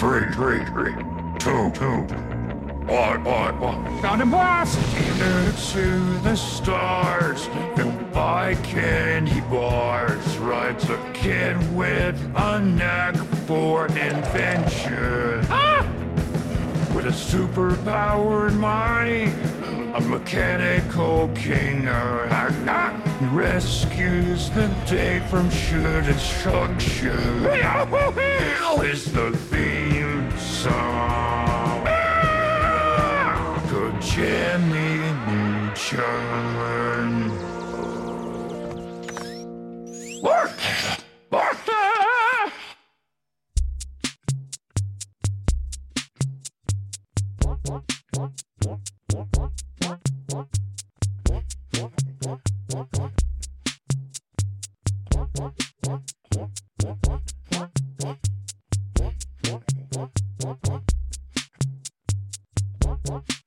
three, two, one. Found a blast! Into the stars, and by candy bars, rides a kid with a knack for invention. Ah! With a superpowered mind, a mechanical king he rescues the day from should destruction. Here is the theme song. Good Jimmy Neutron. What?